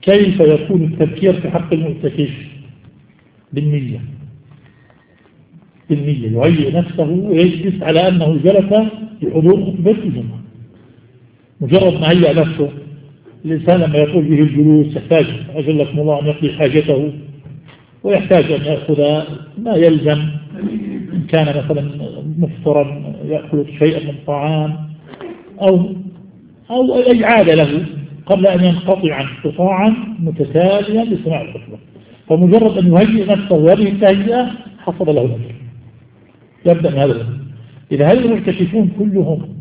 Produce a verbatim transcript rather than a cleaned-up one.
كيف يكون التذكير في حق المعتكف؟ بالنية، بالنية يهيئ نفسه ويجلس على أنه جلس لحضور خطبة الجمعة. مجرد ما هيئ نفسه، الإنسان لما يقول به الجلوس يحتاج أجلكم الله أن يقضي حاجته، ويحتاج أن يأخذ ما يلزم، إن كان مثلا مفطرا يأكل شيئا من طعام أو أو أي عادة له قبل أن ينقطع عن قطاعا متتاليا لسماع الخطبة. فمجرد أن يهيئ نفسه هذه التهيئة حصل له الأجر. يبدأ من هذا. إذا هل المعتكفون كلهم